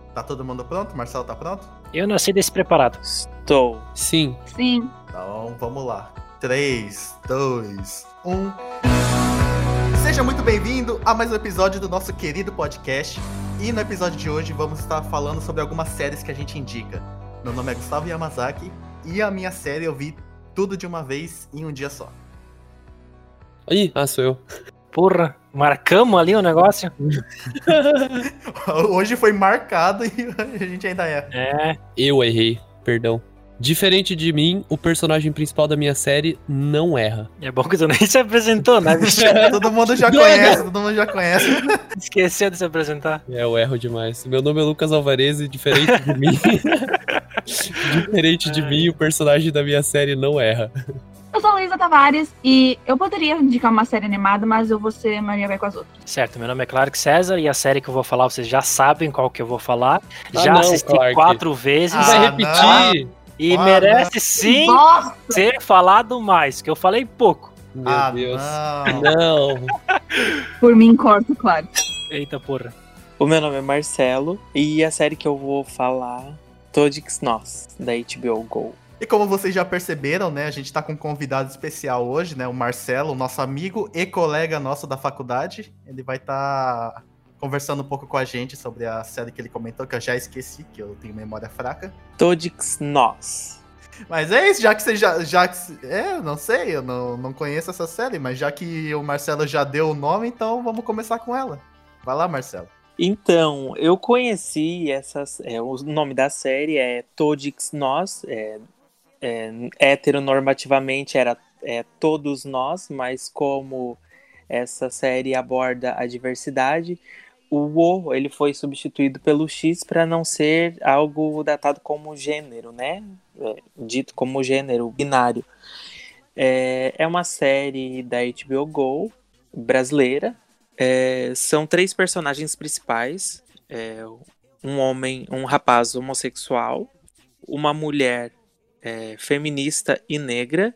Tá todo mundo pronto? Marcelo tá pronto? Eu nasci despreparado. Estou. Sim. Sim. Então vamos lá. 3, 2, 1. Seja muito bem-vindo a mais um episódio do nosso querido podcast. E no episódio de hoje vamos estar falando sobre algumas séries que a gente indica. Meu nome é Gustavo Yamazaki e a minha série eu vi tudo de uma vez em um dia só. Ih, sou eu. Porra, marcamos ali o negócio? Hoje foi marcado e a gente ainda é. Eu errei, perdão. Diferente de mim, o personagem principal da minha série não erra. É bom que tu nem se apresentou, né, bicho? Todo mundo já conhece. Esqueceu de se apresentar. Eu erro demais. Meu nome é Lucas Alvarez e diferente de mim... diferente de mim, o personagem da minha série não erra. Eu sou Luísa Tavares e eu poderia indicar uma série animada, mas eu vou ser Maria vai com as outras. Certo, meu nome é Clark César e a série que eu vou falar, vocês já sabem qual que eu vou falar. Não, assisti Clark. 4 vezes. Vai repetir? E merece sim Bosta! ser falado mais, que eu falei pouco. Meu Deus. Não. Por mim, corto, claro. Eita porra. O meu nome é Marcelo e a série que eu vou falar, Todd's Nós, da HBO Go. E como vocês já perceberam, né, a gente tá com um convidado especial hoje, né, o Marcelo, nosso amigo e colega nosso da faculdade. Ele vai estar conversando um pouco com a gente sobre a série que ele comentou, que eu já esqueci, que eu tenho memória fraca. Todd's Nós. Mas é isso, já que você não sei, eu não conheço essa série, mas já que o Marcelo já deu o nome, então vamos começar com ela. Vai lá, Marcelo. Então, eu conheci o nome da série é Todd's Nós, heteronormativamente era Todos Nós, mas como essa série aborda a diversidade, o O ele foi substituído pelo X para não ser algo datado como gênero, né? Dito como gênero binário. É uma série da HBO Go, brasileira. São 3 personagens principais. Um rapaz homossexual, uma mulher feminista e negra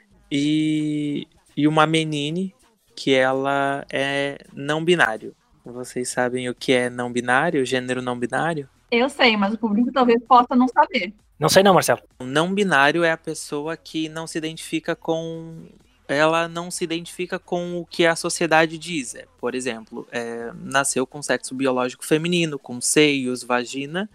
e uma menine que ela é não binário. Vocês sabem o que é não binário, gênero não binário? Eu sei, mas o público talvez possa não saber. Não sei não, Marcelo. O não binário é a pessoa que não se identifica com... Ela não se identifica com o que a sociedade diz. Por exemplo, nasceu com sexo biológico feminino, com seios, vagina,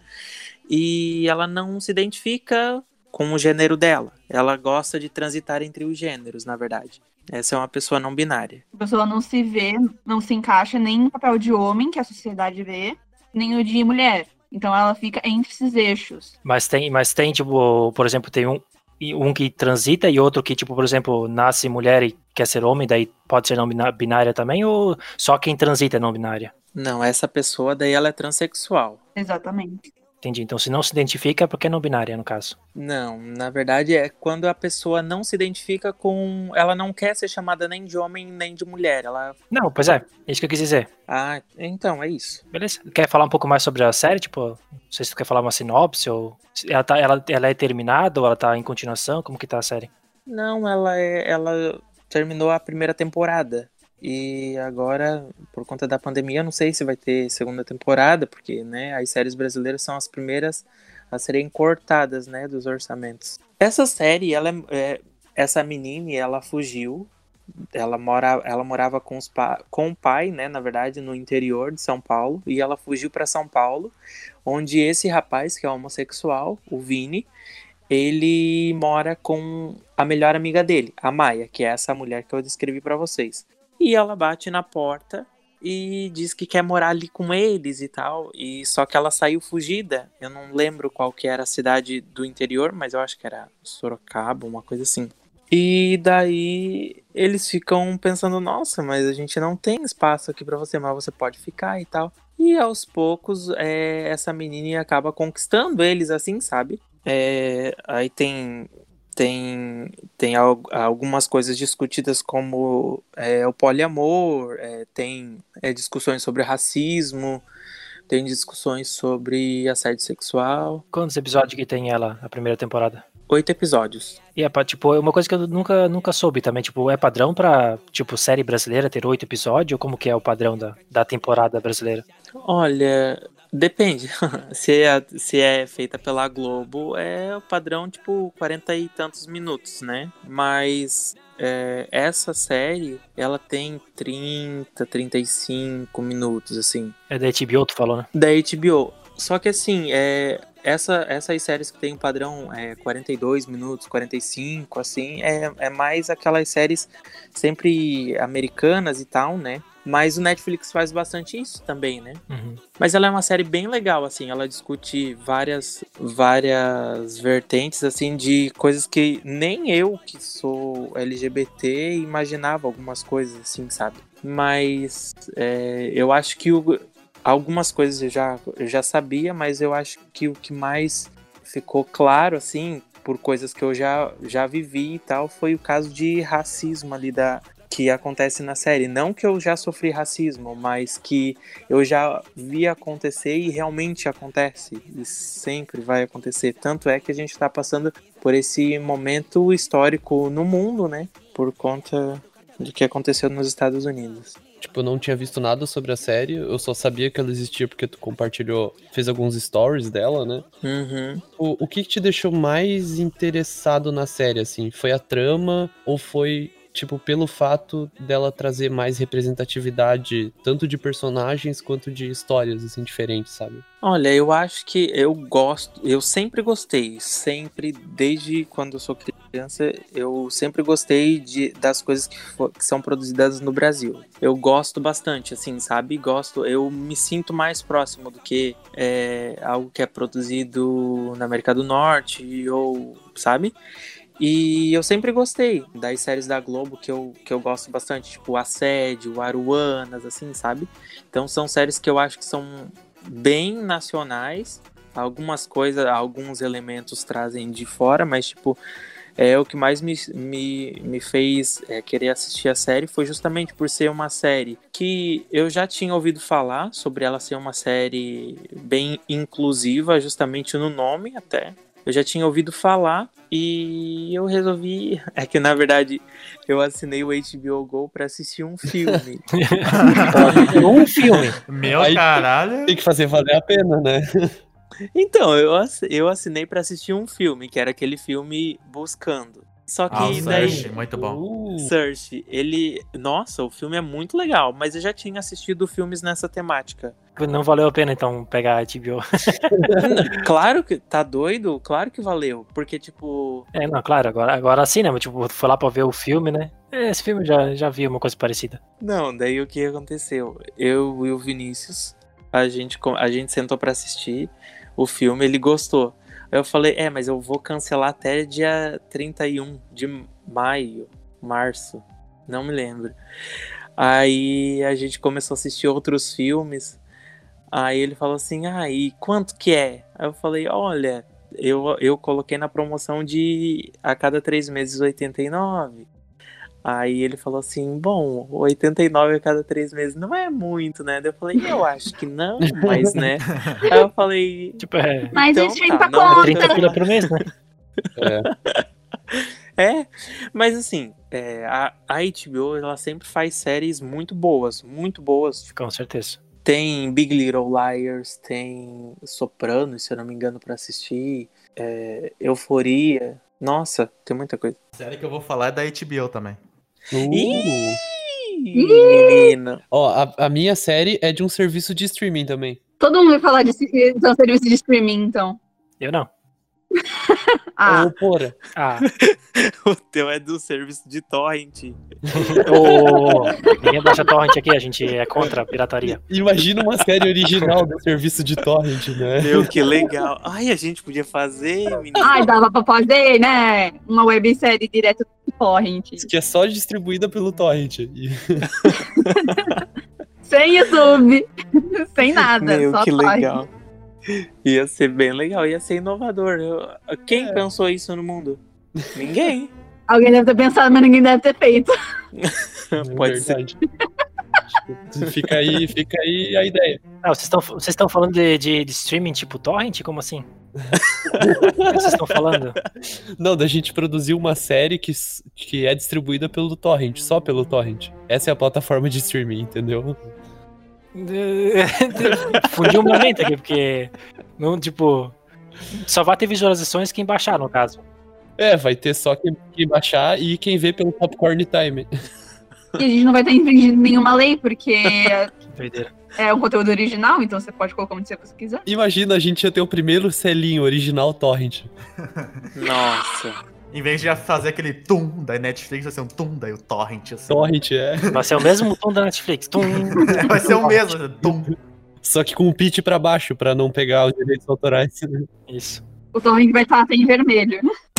e ela não se identifica com o gênero dela. Ela gosta de transitar entre os gêneros, na verdade. Essa é uma pessoa não binária. A pessoa não se vê, não se encaixa nem no papel de homem, que a sociedade vê, nem o de mulher. Então ela fica entre esses eixos. Mas tem tipo, por exemplo, tem um que transita e outro que, tipo, por exemplo, nasce mulher e quer ser homem, daí pode ser não binária também, ou só quem transita é não binária? Não, essa pessoa daí ela é transexual. Exatamente. Entendi. Então, se não se identifica, é porque é não binária, no caso. Não, na verdade é quando a pessoa não se identifica com... Ela não quer ser chamada nem de homem nem de mulher. Não, pois é. É isso que eu quis dizer. Ah, então, é isso. Beleza. Quer falar um pouco mais sobre a série? Tipo, não sei se tu quer falar uma sinopse, ou... Ela é terminada, ou ela tá em continuação? Como que tá a série? Não, ela terminou a primeira temporada. E agora, por conta da pandemia, não sei se vai ter segunda temporada, porque, né, as séries brasileiras são as primeiras a serem cortadas, né, dos orçamentos. Essa série, essa menina, ela fugiu, ela morava com o pai, né, na verdade, no interior de São Paulo, e ela fugiu para São Paulo, onde esse rapaz, que é homossexual, o Vini, ele mora com a melhor amiga dele, a Maia, que é essa mulher que eu descrevi para vocês. E ela bate na porta e diz que quer morar ali com eles e tal. E só que ela saiu fugida. Eu não lembro qual que era a cidade do interior, mas eu acho que era Sorocaba, uma coisa assim. E daí eles ficam pensando, nossa, mas a gente não tem espaço aqui pra você, mas você pode ficar e tal. E aos poucos essa menina acaba conquistando eles assim, sabe? Aí tem algumas coisas discutidas como o poliamor, tem discussões sobre racismo, tem discussões sobre assédio sexual. Quantos episódios que tem ela, a primeira temporada? 8 episódios. E tipo, é uma coisa que eu nunca soube também, tipo, é padrão pra, tipo, série brasileira ter 8 episódios, ou como que é o padrão da temporada brasileira? Olha, Depende. Se é feita pela Globo, é o padrão, tipo, 40 e tantos minutos, né? Mas essa série, ela tem 30, 35 minutos, assim. É da HBO, tu falou, né? Da HBO. Só que, assim, essas séries que tem um padrão 42 minutos, 45, assim, é mais aquelas séries sempre americanas e tal, né? Mas o Netflix faz bastante isso também, né? Uhum. Mas ela é uma série bem legal, assim, ela discute várias vertentes, assim, de coisas que nem eu, que sou LGBT, imaginava algumas coisas, assim, sabe? Mas eu acho que algumas coisas eu já sabia, mas eu acho que o que mais ficou claro, assim, por coisas que eu já vivi e tal, foi o caso de racismo ali que acontece na série. Não que eu já sofri racismo, mas que eu já vi acontecer e realmente acontece. E sempre vai acontecer. Tanto é que a gente tá passando por esse momento histórico no mundo, né? Por conta do que aconteceu nos Estados Unidos. Tipo, eu não tinha visto nada sobre a série, eu só sabia que ela existia porque tu compartilhou, fez alguns stories dela, né? Uhum. O que te deixou mais interessado na série, assim? Foi a trama ou foi, tipo, pelo fato dela trazer mais representatividade, tanto de personagens quanto de histórias, assim, diferentes, sabe? Olha, eu acho que eu sempre gostei, desde quando eu sou criança, eu sempre gostei das coisas que são produzidas no Brasil. Eu gosto bastante, assim, sabe? Eu me sinto mais próximo do que algo que é produzido na América do Norte, ou, sabe? E eu sempre gostei das séries da Globo que eu gosto bastante, tipo Assédio, Aruanas, assim, sabe? Então são séries que eu acho que são bem nacionais. Alguns elementos trazem de fora, mas tipo, o que mais me fez querer assistir a série foi justamente por ser uma série que eu já tinha ouvido falar sobre ela ser uma série bem inclusiva, justamente no nome até. Eu já tinha ouvido falar e eu resolvi... É que, na verdade, eu assinei o HBO Go pra assistir um filme. Um filme. Meu Aí caralho. Tem que fazer valer a pena, né? Então, eu assinei pra assistir um filme, que era aquele filme Buscando. Só que o daí... Search, muito bom. Search, Nossa, o filme é muito legal, mas eu já tinha assistido filmes nessa temática. Não valeu a pena, então, pegar a HBO. Claro que... Tá doido? Claro que valeu. Porque, tipo... Não, claro, agora sim, né? Mas, tipo, foi lá pra ver o filme, né? Esse filme eu já vi uma coisa parecida. Não, daí o que aconteceu? Eu e o Vinícius, a gente sentou pra assistir o filme, ele gostou. Aí eu falei, mas eu vou cancelar até dia 31 de março, não me lembro. Aí a gente começou a assistir outros filmes, aí ele falou assim, e quanto que é? Aí eu falei, olha, eu coloquei na promoção de a cada 3 meses 89. Aí ele falou assim, bom, 89 a cada 3 meses não é muito, né? Daí eu falei, eu acho que não, mas, né? Aí eu falei... Tipo, Mas então, isso fica tá, pra não, conta. 30 pila por mês, né? Mas assim, a HBO, ela sempre faz séries muito boas, tipo, Com certeza. tem Big Little Liars, tem Sopranos, se eu não me engano, pra assistir, Euforia, nossa, tem muita coisa. A série que eu vou falar é da HBO também. Ih, menina. Ó, a minha série é de um serviço de streaming também. Todo mundo vai falar de um serviço de streaming, então. Eu não. Ah, Ô, porra. O teu é do serviço de torrent. Ninguém baixa torrent aqui, a gente é contra a pirataria. Imagina uma série original do serviço de torrent, né? Meu, que legal. Ai, a gente podia fazer, menina. dava pra fazer, né? Uma websérie direto do torrent. Isso que é só distribuída pelo torrent. Sem YouTube. Sem nada. Meu, só que torrent. legal. Ia ser bem legal, ia ser inovador. Quem pensou isso no mundo? Ninguém. Alguém deve ter pensado, mas ninguém deve ter feito. Pode ser. Fica aí a ideia. Vocês estão falando de streaming tipo torrent? Como assim? O que vocês estão falando? Não, da gente produzir uma série que é distribuída pelo torrent, só pelo torrent. Essa é a plataforma de streaming, entendeu? Fundiu minha mente aqui, porque não, tipo, só vai ter visualizações quem baixar, no caso. Vai ter só quem baixar e quem vê pelo Popcorn Time. E a gente não vai estar infringindo nenhuma lei, porque Doideira. é um conteúdo original, então você pode colocar onde você quiser. Imagina, a gente ia ter o primeiro selinho original torrent. Nossa. Em vez de fazer aquele tum da Netflix, vai ser um tum da torrent, assim. Torrent, Vai ser o mesmo tom da Netflix. Tum. Vai ser o mesmo, tum. Só que com o pitch pra baixo, pra não pegar os direitos autorais. Isso. O torrent vai estar até em vermelho.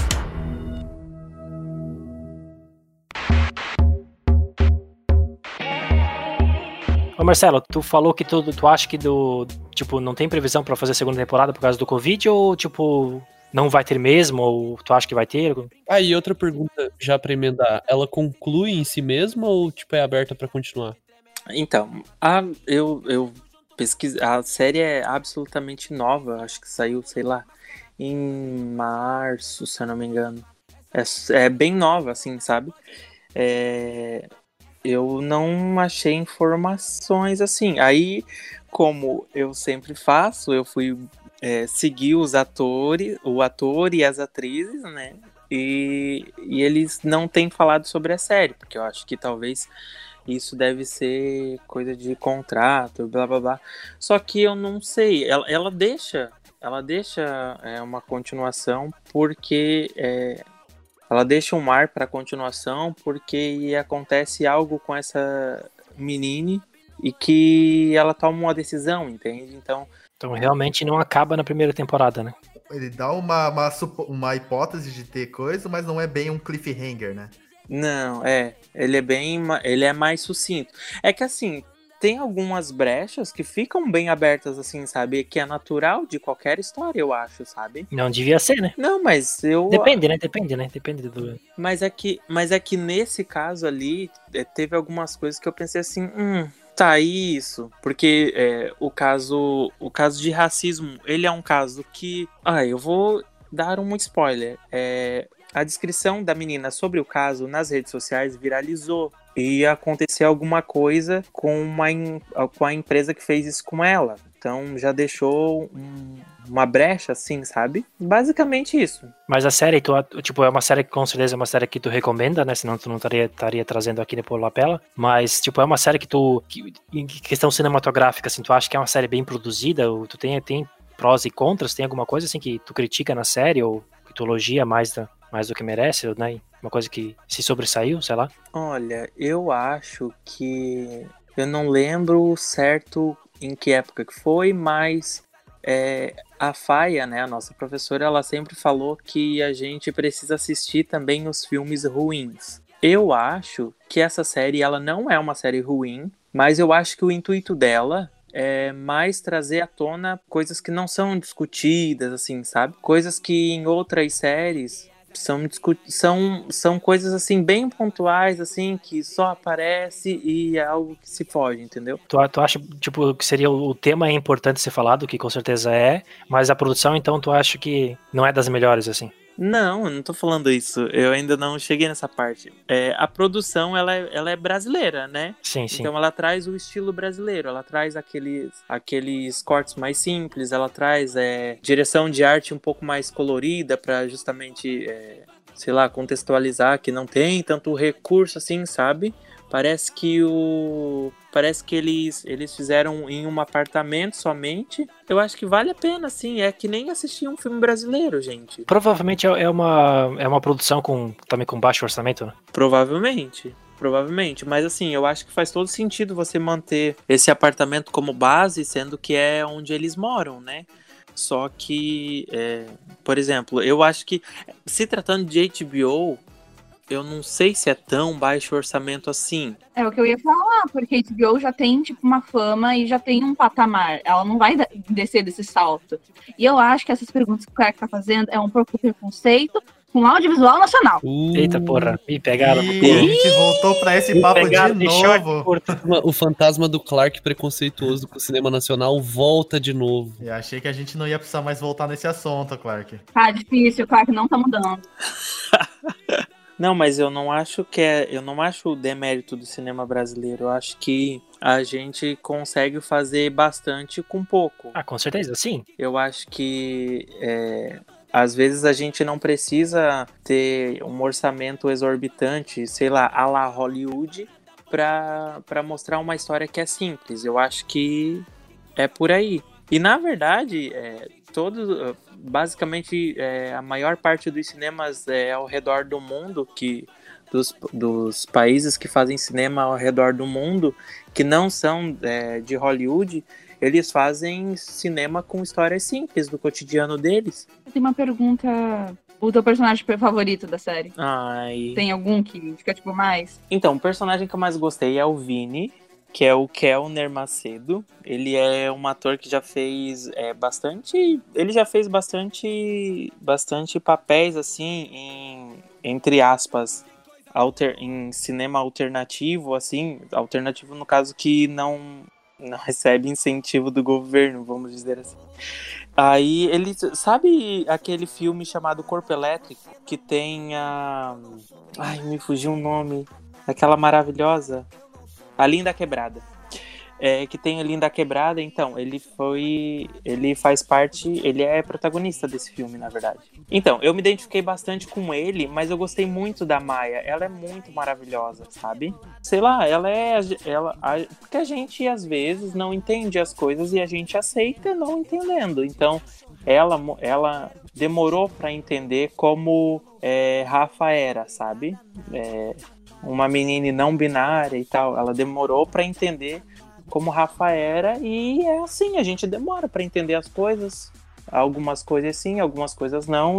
Ô Marcelo, tu falou que tu acha que tipo, não tem previsão pra fazer segunda temporada por causa do Covid, ou tipo, não vai ter mesmo, ou tu acha que vai ter? E outra pergunta já pra emendar, ela conclui em si mesma ou tipo é aberta pra continuar? Então, eu pesquisei, a série é absolutamente nova, acho que saiu, sei lá, em março, se eu não me engano. É bem nova, assim, sabe? Eu não achei informações assim. Aí, como eu sempre faço, eu fui seguir os atores, o ator e as atrizes, né? E eles não têm falado sobre a série, porque eu acho que talvez isso deve ser coisa de contrato, blá blá blá. Só que eu não sei, ela deixa uma continuação porque ela deixa um mar para continuação porque acontece algo com essa menina e que ela toma uma decisão, entende? Então realmente não acaba na primeira temporada, né? Ele dá uma hipótese de ter coisa, mas não é bem um cliffhanger, né? Não, ele é mais sucinto. É que assim, tem algumas brechas que ficam bem abertas, assim, sabe? Que é natural de qualquer história, eu acho, sabe? Não devia ser, né? Não, mas eu... Depende, né? Depende do... Mas é que nesse caso ali, teve algumas coisas que eu pensei assim, tá, isso. Porque o caso de racismo, ele é um caso que... eu vou dar um spoiler. A descrição da menina sobre o caso nas redes sociais viralizou. E aconteceu alguma coisa com a empresa que fez isso com ela. Então já deixou uma brecha, assim, sabe? Basicamente isso. Mas a série, tipo, é uma série que com certeza é uma série que tu recomenda, né? Senão tu não estaria trazendo aqui por lapela. Mas, tipo, é uma série que em questão cinematográfica, assim, tu acha que é uma série bem produzida? Ou tu tem prós e contras? Tem alguma coisa, assim, que tu critica na série? Ou que tu elogia mais do que merece, né? Uma coisa que se sobressaiu, sei lá. Olha, eu acho que... Eu não lembro certo em que época que foi, mas a Faia, né, a nossa professora, ela sempre falou que a gente precisa assistir também os filmes ruins. Eu acho que essa série, ela não é uma série ruim, mas eu acho que o intuito dela é mais trazer à tona coisas que não são discutidas, assim, sabe? Coisas que em outras séries são coisas assim bem pontuais, assim, que só aparece e é algo que se foge, entendeu? Tu acha, tipo, que seria o tema é importante ser falado, que com certeza mas a produção, então, tu acha que não é das melhores, assim? Não, eu não tô falando isso. Eu ainda não cheguei nessa parte. A produção, ela é brasileira, né? Sim. Então ela traz o estilo brasileiro. Ela traz aqueles cortes mais simples. Ela traz direção de arte um pouco mais colorida pra justamente, sei lá, contextualizar que não tem tanto recurso assim, sabe? Parece que eles fizeram em um apartamento somente. Eu acho que vale a pena, sim. É que nem assistir um filme brasileiro, gente. Provavelmente é uma produção também com baixo orçamento, né? Provavelmente. Mas assim, eu acho que faz todo sentido você manter esse apartamento como base, sendo que é onde eles moram, né? Só que, por exemplo, eu acho que, se tratando de HBO... Eu não sei se é tão baixo orçamento assim. É o que eu ia falar, porque a HBO já tem, tipo, uma fama e já tem um patamar. Ela não vai descer desse salto. E eu acho que essas perguntas que o cara tá fazendo é um pouco preconceito com o audiovisual nacional. Eita, porra, me pegaram. A gente voltou pra esse papo de novo. O fantasma do Clark preconceituoso com o cinema nacional volta de novo. Eu achei que a gente não ia precisar mais voltar nesse assunto, Clark. Tá difícil, claro que não tá mudando. Não, mas eu não acho eu não acho o demérito do cinema brasileiro. Eu acho que a gente consegue fazer bastante com pouco. Ah, com certeza, sim. Eu acho que às vezes a gente não precisa ter um orçamento exorbitante, sei lá, à la Hollywood, para mostrar uma história que é simples. Eu acho que é por aí. E na verdade, basicamente a maior parte dos cinemas ao redor do mundo, dos países que fazem cinema ao redor do mundo, que não são de Hollywood, eles fazem cinema com histórias simples do cotidiano deles. Tem uma pergunta. O teu personagem favorito da série? Ai. Tem algum que fica tipo mais? Então, o personagem que eu mais gostei é o Vini, que é o Kelner Macedo. Ele é um ator que já fez bastante. Ele já fez bastante papéis assim, entre aspas, em cinema alternativo, assim, alternativo no caso que não recebe incentivo do governo, vamos dizer assim. Aí ele, sabe aquele filme chamado Corpo Elétrico, que tem ai, me fugiu o nome, aquela maravilhosa, A Linda Quebrada. Que tem a Linda Quebrada, então, ele faz parte, ele é protagonista desse filme, na verdade. Então, eu me identifiquei bastante com ele, mas eu gostei muito da Maia, ela é muito maravilhosa, sabe? Sei lá, porque a gente, às vezes, não entende as coisas e a gente aceita não entendendo, então, ela demorou pra entender como Rafa era, sabe? Uma menina não binária e tal, ela demorou pra entender como Rafa era, e é assim, a gente demora pra entender as coisas, algumas coisas sim, algumas coisas não,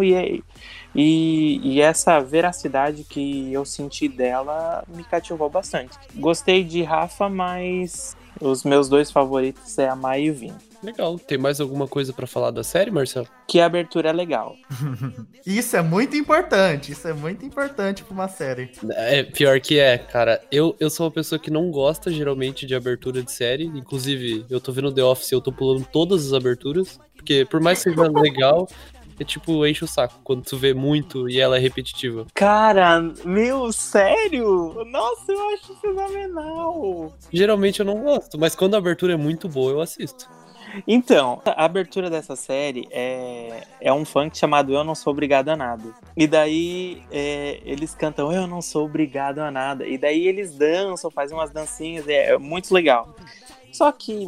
e essa veracidade que eu senti dela me cativou bastante. Gostei de Rafa, mas os meus dois favoritos é a Maia e o Vini. Legal. Tem mais alguma coisa pra falar da série, Marcelo? Que a abertura é legal. Isso é muito importante pra uma série. Pior que cara. Eu sou uma pessoa que não gosta, geralmente, de abertura de série. Inclusive, eu tô vendo The Office e eu tô pulando todas as aberturas. Porque, por mais que seja legal, enche o saco quando tu vê muito e ela é repetitiva. Cara, meu, sério? Nossa, eu acho fenomenal. Geralmente eu não gosto, mas quando a abertura é muito boa, eu assisto. Então, a abertura dessa série é um funk chamado Eu Não Sou Obrigado a Nada. E daí eles cantam Eu Não Sou Obrigado a Nada. E daí eles dançam, fazem umas dancinhas, é muito legal. Só que,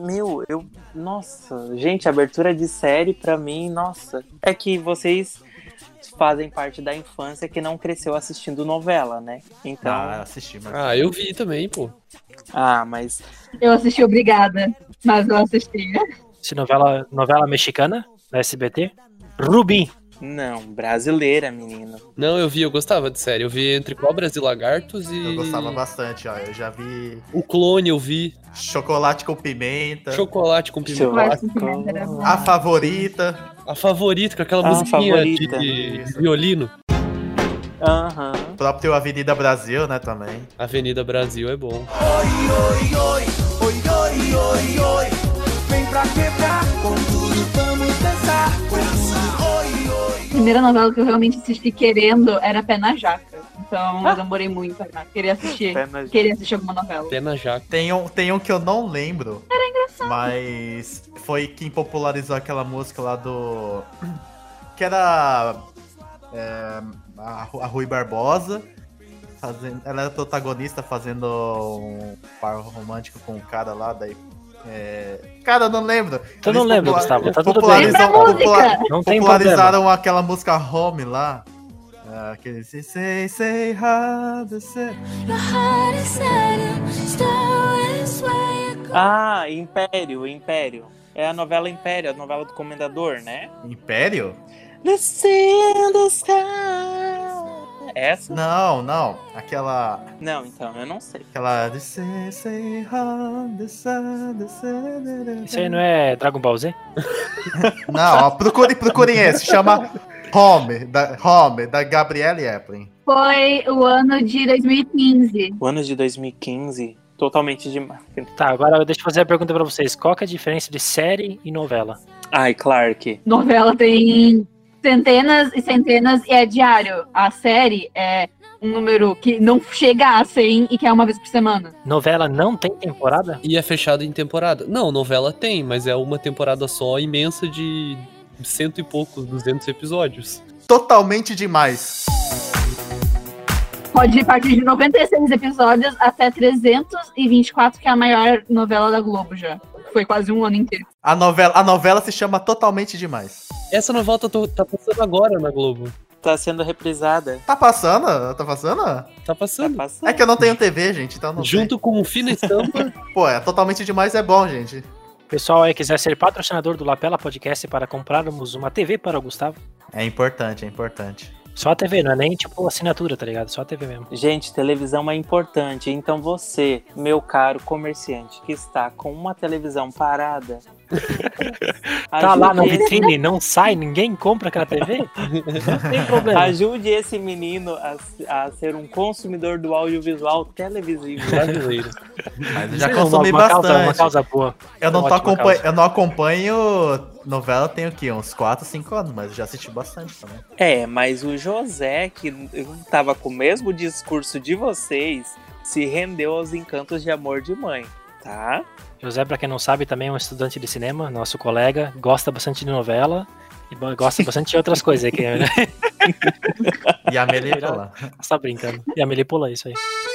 nossa, gente, a abertura de série pra mim, nossa, é que vocês fazem parte da infância que não cresceu assistindo novela, né? Então... assisti. Mas... eu vi também, pô. Mas... Eu assisti obrigada, mas não assisti. Se novela mexicana, da SBT. Rubim. Não, brasileira, menino. Não, eu gostava de série. Eu vi Entre Cobras e Lagartos e... Eu gostava bastante, ó. Eu já vi... O Clone eu vi. Chocolate com Pimenta. Chocolate com Pimenta. A Favorita. A Favorita, com aquela musiquinha de violino. Aham. O próprio Avenida Brasil, né, também. Avenida Brasil é bom. Oi, oi, oi, oi, oi, oi, oi. Vem pra quebrar, com tudo vamos dançar. Com tudo, oi, oi. A primeira novela que eu realmente assisti querendo era Pé na Jaca. Então eu demorei muito a querer assistir alguma novela. Pé na Jaca. Tem um que eu não lembro. Era engraçado. Mas foi quem popularizou aquela música lá do... Que era a Rui Barbosa. Ela era protagonista fazendo um par romântico com um cara lá, daí... Cara, eu não lembro. Tu não lembra, Gustavo? Tá tudo bem. Não tem popularizaram aquela música Home lá. Aquele say how to say. Império. É a novela Império, a novela do Comendador, né? Império? The sea and the sky. Essa? Não. Aquela... Não, então, eu não sei. Aquela... Say how to say. Isso aí não é Dragon Ball Z? Não, ó, procurem esse. Chama Home, da Gabrielle Aplin. Foi o ano de 2015. O ano de 2015, totalmente demais. Tá, agora deixa eu fazer a pergunta pra vocês. Qual que é a diferença de série e novela? Ai, Clark. Novela tem centenas e centenas e é diário. A série é um número que não chega a 100 e que é uma vez por semana. Novela não tem temporada? E é fechado em temporada. Não, novela tem, mas é uma temporada só imensa de 100 e poucos, 200 episódios. Totalmente demais. Pode ir a partir de 96 episódios até 324, que é a maior novela da Globo já. Foi quase um ano inteiro. A novela se chama Totalmente Demais. Essa novela tá passando agora na Globo. Tá sendo reprisada. Tá passando? Tá passando? Tá Tá passando. É que eu não tenho TV, gente, então não Junto com Fina Estampa. sei. Pô, Totalmente Demais é bom, gente. Pessoal aí quiser ser patrocinador do Lapela Podcast para comprarmos uma TV para o Gustavo. É importante, é importante. Só a TV, não é nem tipo assinatura, tá ligado? Só a TV mesmo. Gente, televisão é importante. Então você, meu caro comerciante, que está com uma televisão parada... Tá lá na ajude vitrine, não sai, ninguém compra aquela TV? Não tem problema. Ajude esse menino a ser um consumidor do audiovisual televisivo. Brasileiro. Mas eu já Sim, consumi uma causa, bastante. uma causa boa. Eu não, Ótima causa. eu não acompanho novela, tem o quê? Uns 4, 5 anos, mas eu já assisti bastante também. É, mas o José, que tava com o mesmo discurso de vocês, se rendeu aos encantos de amor de mãe, tá? José, pra quem não sabe, também é um estudante de cinema, nosso colega, gosta bastante de novela e gosta bastante de outras coisas aqui, né? E a Melípola. Só brincando. E a Melípola, isso aí.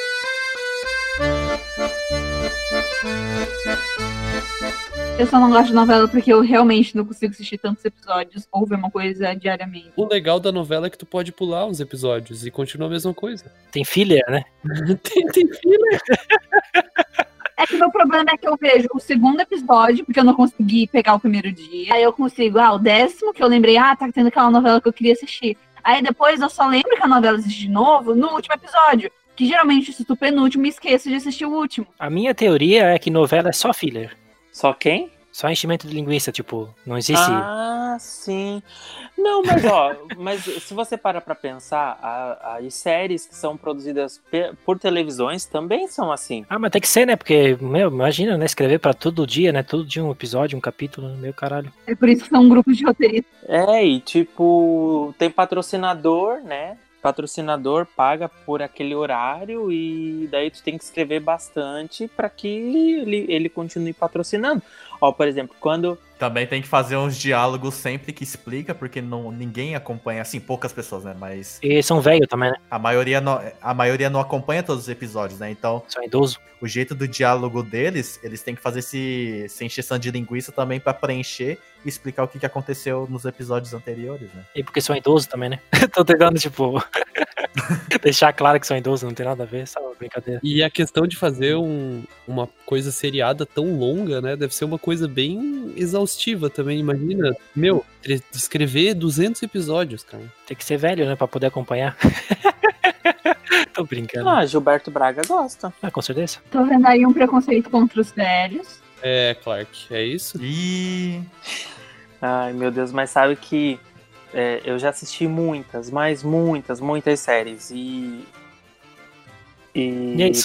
Eu só não gosto de novela porque eu realmente não consigo assistir tantos episódios ou ver uma coisa diariamente. O legal da novela é que tu pode pular uns episódios e continua a mesma coisa. Tem filha, né? tem fila. É que meu problema é que eu vejo o segundo episódio, porque eu não consegui pegar o primeiro dia. Aí eu consigo, o 10º, que eu lembrei, tá tendo aquela novela que eu queria assistir. Aí depois eu só lembro que a novela existe de novo no último episódio. Que geralmente eu assisto o penúltimo e esqueço de assistir o último. A minha teoria é que novela é só filler. Só quem? Só enchimento de linguiça, tipo, não existe. Ah, sim. Não, mas se você para pra pensar, as séries que são produzidas por televisões também são assim. Ah, mas tem que ser, né? Porque, imagina, né? Escrever pra todo dia, né? Todo dia um episódio, um capítulo, meu caralho. É por isso que são grupos de roteiristas. E tipo, tem patrocinador, né? Patrocinador paga por aquele horário e daí tu tem que escrever bastante para que ele continue patrocinando. Por exemplo, quando... Também tem que fazer uns diálogos sempre que explica, porque ninguém acompanha, assim, poucas pessoas, né? Mas E são velhos também, né? a maioria não acompanha todos os episódios, né? Então, São idosos. o jeito do diálogo deles, eles têm que fazer essa encheção de linguiça também pra preencher e explicar o que aconteceu nos episódios anteriores, né? E porque são idosos também, né? Tô tentando, tipo, deixar claro que são idosos, não tem nada a ver, só uma brincadeira. E a questão de fazer uma coisa seriada tão longa, né? Deve ser uma coisa bem exaustiva também. Imagina, escrever 200 episódios, cara. Tem que ser velho, né? Pra poder acompanhar. Tô brincando. Gilberto Braga gosta. Com certeza. Tô vendo aí um preconceito contra os velhos. É, Clark, é isso? E Ai, meu Deus, mas sabe que eu já assisti muitas séries e é isso.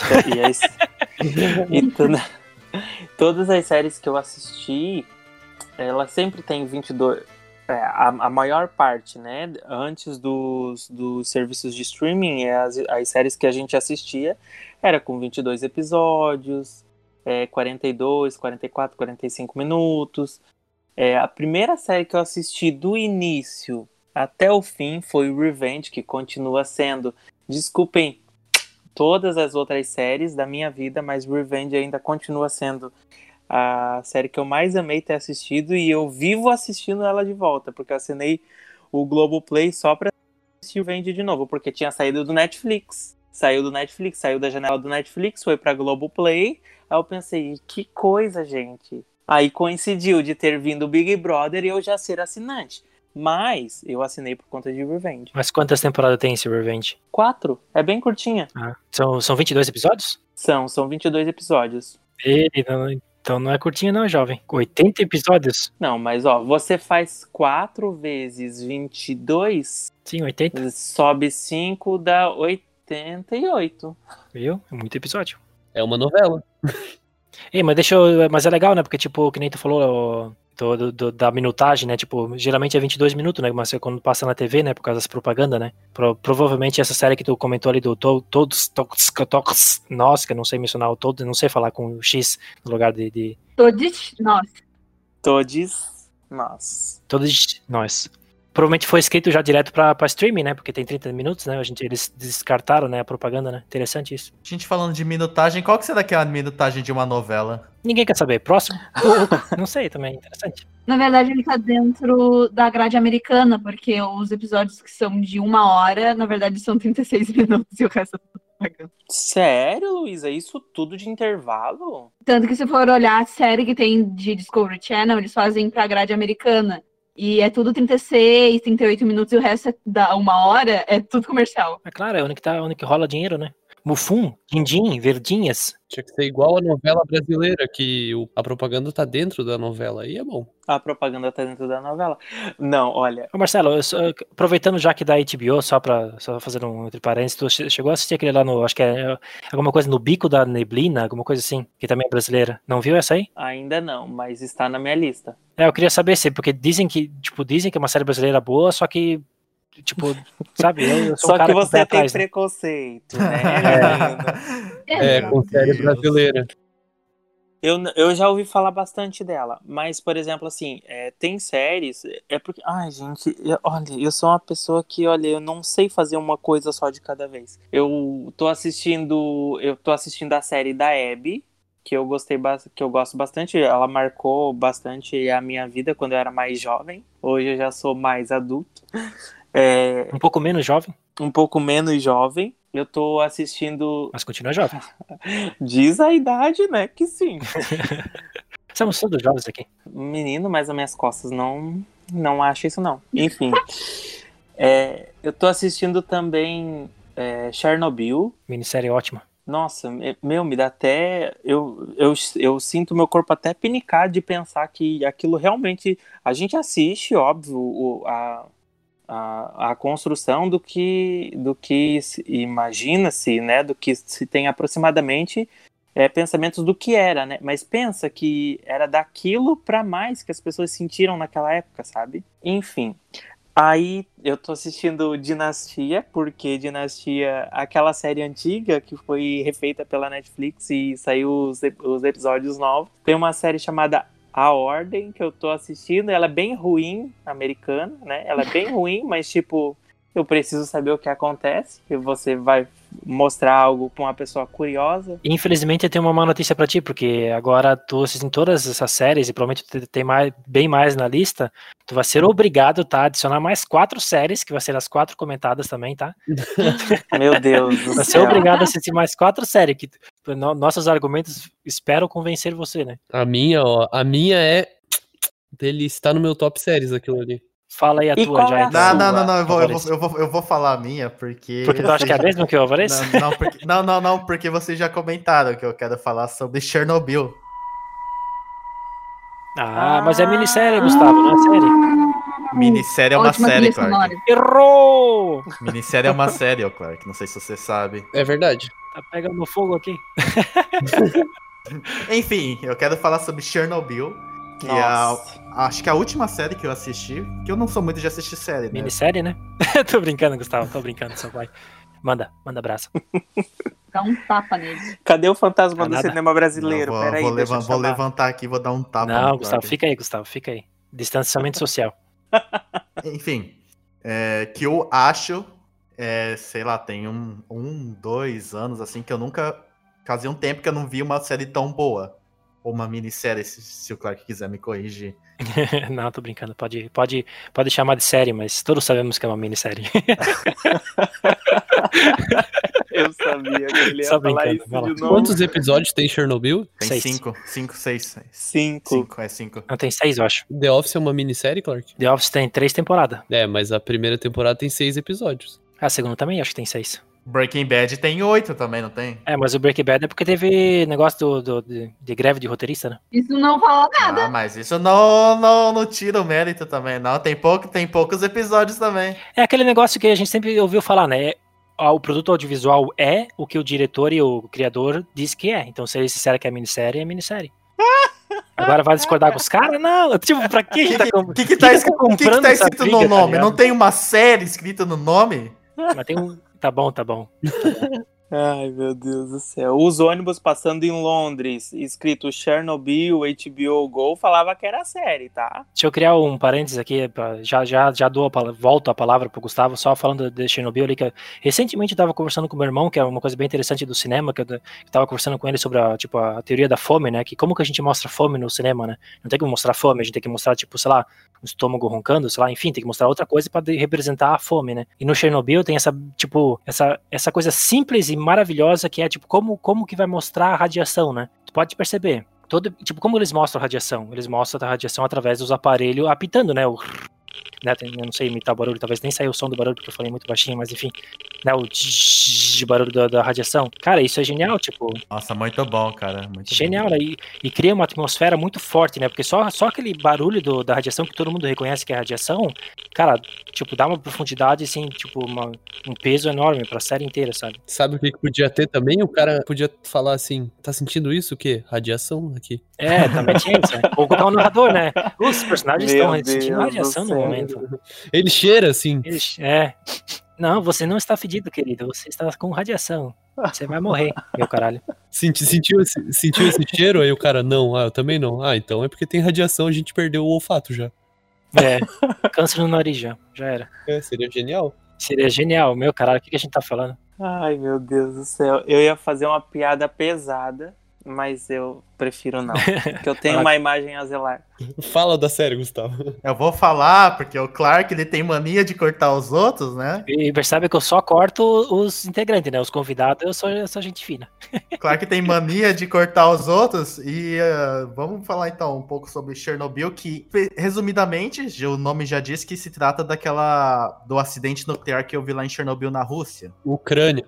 Todas as séries que eu assisti, ela sempre tem 22... a maior parte, né? Antes dos serviços de streaming, as séries que a gente assistia era com 22 episódios, 42, 44, 45 minutos. A primeira série que eu assisti do início até o fim foi Revenge, que continua sendo, desculpem todas as outras séries da minha vida, mas Revenge ainda continua sendo a série que eu mais amei ter assistido e eu vivo assistindo ela de volta, porque eu assinei o Globoplay só pra assistir Revenge de novo, porque tinha saído do Netflix. Saiu da janela do Netflix, foi pra Globoplay. Aí eu pensei, que coisa, gente. Aí coincidiu de ter vindo o Big Brother e eu já ser assinante. Mas eu assinei por conta de Revenge. Mas quantas temporadas tem esse Revenge? 4, é bem curtinha. São 22 episódios? São 22 episódios. Então não é curtinha não, jovem. 80 episódios? Não, mas você faz 4 vezes 22... Sim, 80. Sobe 5, dá 88. Viu? É muito episódio. É uma novela. Mas é legal, né? Porque, tipo, que nem tu falou, da minutagem, né? Tipo, geralmente é 22 minutos, né? Mas quando passa na TV, né? Por causa das propagandas, né? Provavelmente essa série que tu comentou ali do Todos, nossa, que eu não sei mencionar o todo, não sei falar com o X no lugar de Todos nós. Todos nós. todos nós. Provavelmente foi escrito já direto pra streaming, né? Porque tem 30 minutos, né? Eles descartaram, né? A propaganda, né? Interessante isso. A gente falando de minutagem, qual que será que é a minutagem de uma novela? Ninguém quer saber. Próximo? Não sei também. Interessante. Na verdade, ele tá dentro da grade americana, porque os episódios que são de 1 hora, na verdade, são 36 minutos e o resto é tudo propaganda. Sério, Luísa? Isso tudo de intervalo? Tanto que se for olhar a série que tem de Discovery Channel, eles fazem pra grade americana. E é tudo 36, 38 minutos e o resto da 1 hora é tudo comercial. É claro, é onde que rola dinheiro, né? Mufum, Dindim, Verdinhas. Tinha que ser igual a novela brasileira, que a propaganda tá dentro da novela, aí é bom. A propaganda tá dentro da novela. Não, olha, Ô Marcelo, aproveitando já que da HBO, só fazer um entre parênteses, tu chegou a assistir aquele lá no, acho que é alguma coisa no Bico da Neblina, alguma coisa assim, que também é brasileira. Não viu essa aí? ainda não, mas está na minha lista. Eu queria saber se, porque dizem que é uma série brasileira boa, só que, sabe, eu sou um Só cara que com o pé você tem atrás, né? preconceito, né, menino? É, com série brasileira. Eu já ouvi falar bastante dela, mas, por exemplo, assim, tem séries, é porque, ai, gente, olha, eu sou uma pessoa que, olha, eu não sei fazer uma coisa só de cada vez. Eu tô assistindo a série da Abby, que eu gosto bastante, ela marcou bastante a minha vida quando eu era mais jovem, hoje eu já sou mais adulto, Um pouco menos jovem, um pouco menos jovem. Eu tô assistindo. mas continua jovem. Diz a idade, né? Que sim. Somos todos jovens aqui. Menino, mas as minhas costas não acho isso, não. Enfim. Eu tô assistindo também Chernobyl. Minissérie ótima. Nossa, me dá até. Eu sinto meu corpo até pinicar de pensar que aquilo realmente. A gente assiste, óbvio, a construção do que imagina-se, né, do que se tem aproximadamente pensamentos do que era, né, mas pensa que era daquilo para mais que as pessoas sentiram naquela época, sabe? Enfim, aí eu tô assistindo Dinastia, porque Dinastia, aquela série antiga que foi refeita pela Netflix e saiu os episódios novos, tem uma série chamada A Ordem, que eu tô assistindo, ela é bem ruim, americana, né? Ela é bem ruim, mas, tipo, eu preciso saber o que acontece, e você vai mostrar algo pra uma pessoa curiosa. Infelizmente eu tenho uma má notícia pra ti, porque agora tu assistindo todas essas séries, e provavelmente tu tem bem mais na lista, tu vai ser obrigado, tá, a adicionar mais 4 séries, que vai ser as 4 comentadas também, tá? Meu Deus do Vai ser céu. obrigado a assistir mais 4 séries, que nossos argumentos espero convencer você, né? A minha é delícia, tá no meu top séries aquilo ali. Fala aí a E tua qual já, é a então. Não, Alvarez. eu vou falar a minha, porque... Porque tu acha que é a mesma que o Alvarez? Não, porque vocês já comentaram que eu quero falar sobre Chernobyl. Mas é minissérie, Gustavo, não é série. Minissérie é uma Ótima série, trilha sonora. Clark. Errou! Minissérie é uma série, ó, Clark. Não sei se você sabe. É verdade. Tá pegando fogo aqui. Enfim, eu quero falar sobre Chernobyl, que Nossa. acho que é a última série que eu assisti, que eu não sou muito de assistir série, né? Minissérie, né? Tô brincando, Gustavo, tô brincando, seu pai. Manda abraço. Dá um tapa nele. Cadê o fantasma do Nada. cinema brasileiro? Não, Peraí, deixa eu vou chamar. levantar aqui, vou dar um tapa. Não, no Gustavo, Clark. fica aí. Distanciamento social. Enfim, que eu acho, sei lá, tem 2 anos, assim, que eu nunca... Fazia um tempo que eu não vi uma série tão boa. Ou uma minissérie, se o Clark quiser me corrigir. Não, tô brincando. Pode chamar de série, mas todos sabemos que é uma minissérie. Eu sabia que ele ia Só falar brincando, isso vai lá. de novo. Quantos episódios tem Chernobyl? Tem 6. 5, 6. 5. 5. Não, tem 6, eu acho. The Office é uma minissérie, Clark? The Office tem 3 temporadas. É, mas a primeira temporada tem 6 episódios. A segunda também acho que tem 6. Breaking Bad tem 8 também, não tem? Mas o Breaking Bad é porque teve negócio de greve de roteirista, né? Isso não fala nada. Ah, mas isso não tira o mérito também, não. Tem poucos episódios também. É aquele negócio que a gente sempre ouviu falar, né? O produto audiovisual é o que o diretor e o criador diz que é. Então, se eles disseram que é minissérie, é minissérie. Agora vai discordar com os caras? Não, tipo, pra que O que tá escrito no nome? Não tem uma série escrita no nome? Mas tem um... Tá bom. Ai, meu Deus do céu. Os ônibus passando em Londres, escrito Chernobyl, HBO Go, falava que era série, tá? Deixa eu criar um parênteses aqui, já volto a palavra pro Gustavo, só falando de Chernobyl ali, que recentemente eu tava conversando com meu irmão, que é uma coisa bem interessante do cinema, que eu tava conversando com ele sobre a teoria da fome, né, que como que a gente mostra fome no cinema, né, não tem que mostrar fome, a gente tem que mostrar, tipo, sei lá, o estômago roncando, sei lá, enfim, tem que mostrar outra coisa pra representar a fome, né, e no Chernobyl tem essa coisa simples e maravilhosa que é, tipo, como que vai mostrar a radiação, né, tu pode perceber. Tipo, como eles mostram a radiação? Eles mostram a radiação através dos aparelhos apitando, né? Eu não sei imitar o barulho, talvez nem saia o som do barulho, porque eu falei muito baixinho, mas enfim, né? O barulho da radiação. Cara, isso é genial, tipo. Nossa, muito bom, cara. Muito genial, bom. né? E cria uma atmosfera muito forte, né? Porque só aquele barulho da radiação, que todo mundo reconhece que é radiação, cara, tipo, dá uma profundidade, assim, tipo, um peso enorme pra série inteira, sabe? Sabe o que podia ter também? O cara podia falar assim, tá sentindo isso? O quê? Radiação aqui. É, também tinha isso, né? Ou colocar um narrador, né? Os personagens estão sentindo radiação no momento. Ele cheira assim. Não, você não está fedido, querido. Você está com radiação. Você vai morrer, meu caralho. Sentiu esse cheiro? Aí o cara, não, eu também não. Então é porque tem radiação, a gente perdeu o olfato já. Câncer no nariz já era. Seria genial. Seria genial, meu caralho, o que a gente tá falando? Ai, meu Deus do céu. Eu ia fazer uma piada pesada, mas eu prefiro não. Porque eu tenho uma imagem a zelar. Fala da série, Gustavo. Eu vou falar, porque o Clark, ele tem mania de cortar os outros, né? E percebe que eu só corto os integrantes, né? Os convidados, eu sou gente fina. Clark tem mania de cortar os outros. E vamos falar então um pouco sobre Chernobyl, que, resumidamente, o nome já diz que se trata do acidente nuclear que eu vi lá em Chernobyl, na Rússia. Ucrânia.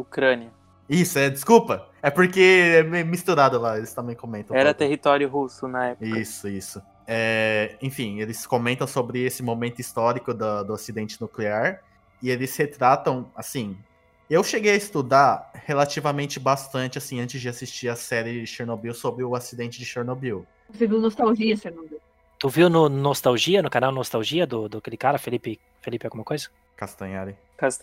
Isso, desculpa. É porque é misturado lá, eles também comentam. Era território russo na época. Isso. Enfim, eles comentam sobre esse momento histórico do acidente nuclear. E eles retratam, assim... Eu cheguei a estudar relativamente bastante, assim, antes de assistir a série Chernobyl, sobre o acidente de Chernobyl. Você viu Nostalgia, Chernobyl? Tu viu no Nostalgia, no canal Nostalgia, do aquele cara, Felipe alguma coisa? Castanhari.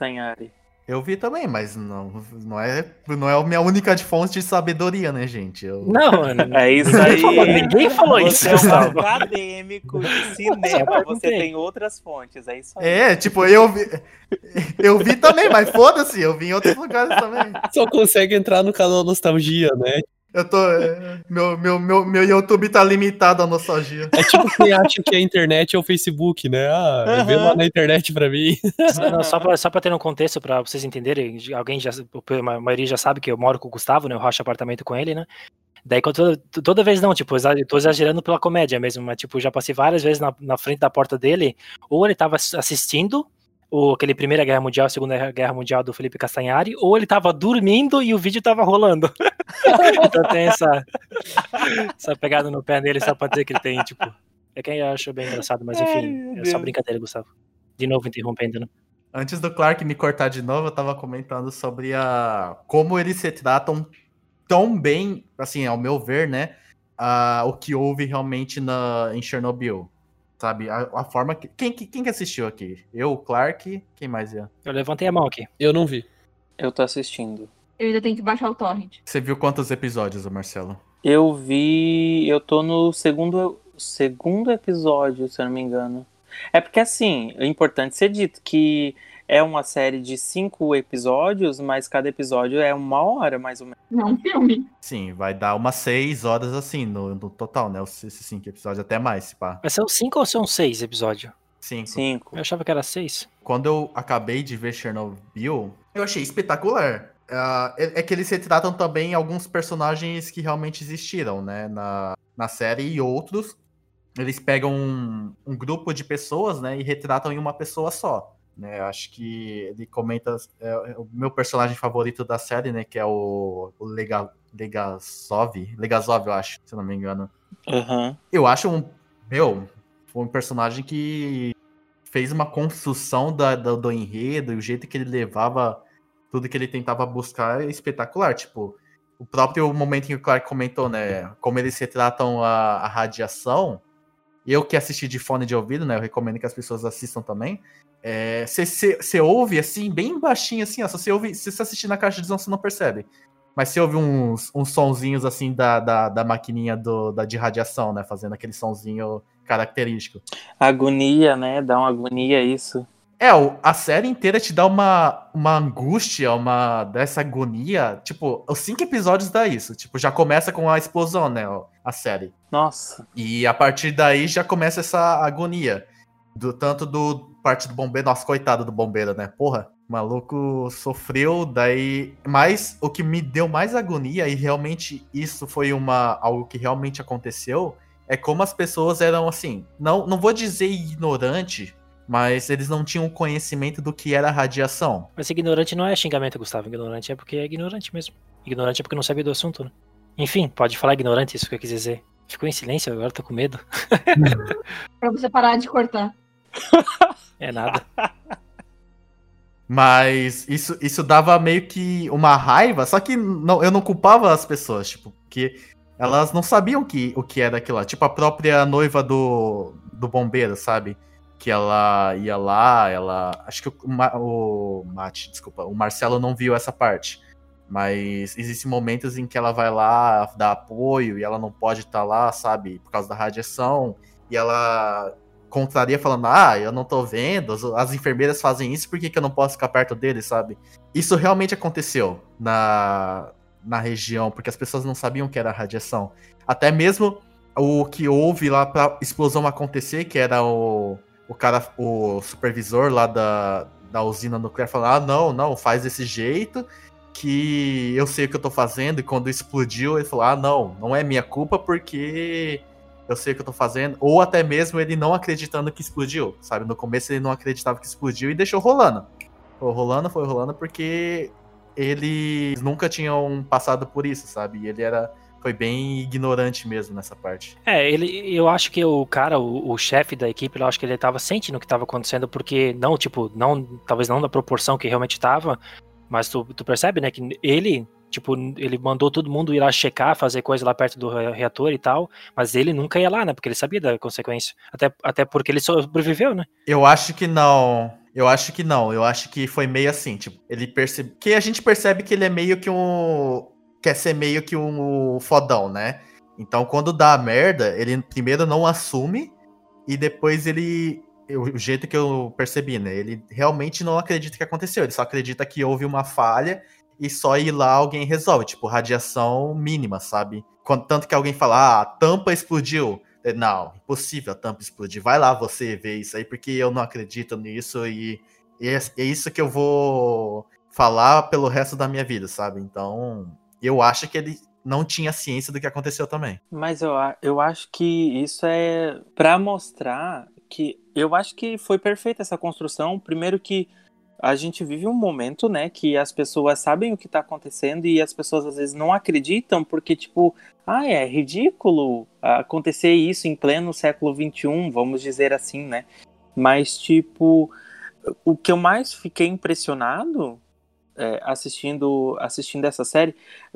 Eu vi também, mas não é a minha única fonte de sabedoria, né, gente? Não, é isso aí. Ninguém falou isso. Você é um acadêmico de cinema, você tem outras fontes, é isso aí. Tipo, eu vi também, mas foda-se, eu vi em outros lugares também. Só consegue entrar no canal Nostalgia, né? Meu YouTube tá limitado à nostalgia. É tipo quem acha que a internet é o Facebook, né? Vê lá na internet pra mim. Só pra ter um contexto, pra vocês entenderem, a maioria já sabe que eu moro com o Gustavo, né? Eu racho apartamento com ele, né? Daí toda vez não, tipo, eu tô exagerando pela comédia mesmo, mas tipo, já passei várias vezes na frente da porta dele, ou ele tava assistindo aquele Primeira Guerra Mundial, Segunda Guerra Mundial do Felipe Castanhari, ou ele tava dormindo e o vídeo tava rolando. Então tem essa pegada no pé dele só pra dizer que ele tem, tipo... É quem eu acho bem engraçado, mas enfim, é só brincadeira, Gustavo. De novo interrompendo, né? Antes do Clark me cortar de novo, eu tava comentando sobre como eles se tratam tão bem, assim, ao meu ver, né? O que houve realmente em Chernobyl. Sabe, a forma que... Quem que assistiu aqui? Eu, o Clark, quem mais ia? Eu levantei a mão aqui. Eu não vi. Eu tô assistindo. Eu ainda tenho que baixar o torrent. Você viu quantos episódios, Marcelo? Eu tô no segundo episódio, se eu não me engano. É porque, assim, é importante ser dito que é uma série de 5 episódios, mas cada episódio é 1 hora, mais ou menos. É um filme. Sim, vai dar umas 6 horas, assim, no total, né? Esses 5 episódios, até mais, se pá. Mas são 5 ou são 6 episódios? 5. Eu achava que era 6. Quando eu acabei de ver Chernobyl, eu achei espetacular. É que eles retratam também alguns personagens que realmente existiram, né? Na série, e outros, eles pegam um grupo de pessoas, né? E retratam em uma pessoa só. Né, eu acho que ele comenta o meu personagem favorito da série, né, que é o Legasov, eu acho, se não me engano. Uhum. Eu acho um personagem que fez uma construção do enredo, e o jeito que ele levava tudo que ele tentava buscar é espetacular. Tipo, o próprio momento em que o Clark comentou, né? Como eles retratam a radiação. Eu que assisti de fone de ouvido, né? Eu recomendo que as pessoas assistam também. Você ouve, assim, bem baixinho, assim, ó. Se você assistir na caixa de som, você não percebe. Mas você ouve uns sonzinhos, assim, da maquininha de radiação, né? Fazendo aquele sonzinho característico. Agonia, né? Dá uma agonia isso. A série inteira te dá uma angústia, dessa agonia. Tipo, os 5 episódios dá isso. Tipo, já começa com a explosão, né? A série. Nossa. E a partir daí já começa essa agonia. Tanto do parte do bombeiro. Nossa, coitado do bombeiro, né? Porra, o maluco sofreu, daí... Mas o que me deu mais agonia, e realmente isso foi algo que realmente aconteceu, é como as pessoas eram, assim... Não vou dizer ignorante, mas eles não tinham conhecimento do que era radiação. Mas ignorante não é xingamento, Gustavo. Ignorante é porque é ignorante mesmo. Ignorante é porque não sabe do assunto, né? Enfim, pode falar ignorante, isso que eu quis dizer. Ficou em silêncio, agora tô com medo. Pra você parar de cortar. É nada. Mas isso dava meio que uma raiva, só que eu não culpava as pessoas, tipo, porque elas não sabiam o que era aquilo lá. Tipo, a própria noiva do bombeiro, sabe? Que ela ia lá, acho que o Marcelo não viu essa parte. Mas existem momentos em que ela vai lá dar apoio e ela não pode estar lá, sabe? Por causa da radiação. E ela contraria falando, eu não tô vendo, as enfermeiras fazem isso, por que eu não posso ficar perto deles, sabe? Isso realmente aconteceu na região, porque as pessoas não sabiam que era radiação. Até mesmo o que houve lá pra explosão acontecer, que era o supervisor lá da usina nuclear falando, não, faz desse jeito, que eu sei o que eu tô fazendo, e quando explodiu, ele falou, não é minha culpa, porque eu sei o que eu tô fazendo, ou até mesmo ele não acreditando que explodiu, sabe? No começo ele não acreditava que explodiu e deixou rolando. Foi rolando porque eles nunca tinham passado por isso, sabe? E ele foi bem ignorante mesmo nessa parte. Eu acho que o cara, o chefe da equipe, eu acho que ele tava sentindo o que tava acontecendo, porque talvez não da proporção que realmente tava, mas tu percebe, né, que ele mandou todo mundo ir lá checar, fazer coisa lá perto do reator e tal, mas ele nunca ia lá, né, porque ele sabia da consequência, até porque ele sobreviveu, né? Eu acho que não, eu acho que foi meio assim, tipo, ele percebe, que a gente percebe que ele é meio que quer ser meio que um fodão, né? Então, quando dá a merda, ele primeiro não assume e depois o jeito que eu percebi, né? Ele realmente não acredita que aconteceu, ele só acredita que houve uma falha e só ir lá alguém resolve, tipo, radiação mínima, sabe? Tanto que alguém fala, a tampa explodiu. Não, impossível a tampa explodir. Vai lá você ver isso aí, porque eu não acredito nisso e é isso que eu vou falar pelo resto da minha vida, sabe? Então... eu acho que ele não tinha ciência do que aconteceu também. Mas eu acho que isso é pra mostrar que... eu acho que foi perfeita essa construção. Primeiro que a gente vive um momento, né, que as pessoas sabem o que tá acontecendo e as pessoas às vezes não acreditam porque, tipo, é ridículo acontecer isso em pleno século XXI, vamos dizer assim, né? Mas, tipo, o que eu mais fiquei impressionado... assistindo essa série,